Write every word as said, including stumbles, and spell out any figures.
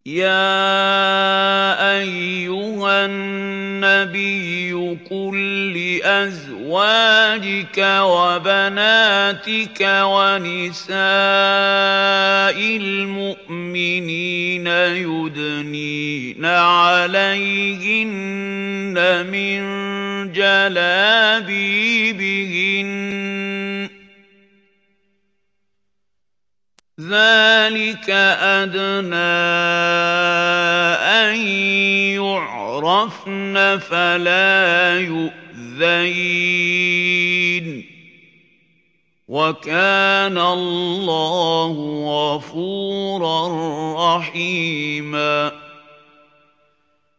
يَا أَيُّهَا النَّبِيُّ قُل لِّأَزْوَاجِكَ وَبَنَاتِكَ وَنِسَاءِ الْمُؤْمِنِينَ يُدْنِينَ عَلَيْهِنَّ مِن جَلَابِيبِهِنَّ ۚ ذَٰلِكَ أَدْنَىٰ أَن يُعْرَفْنَ فَلَا يُؤْذَيْنَ ۗ وَكَانَ اللَّهُ غَفُورًا رَّحِيمًا.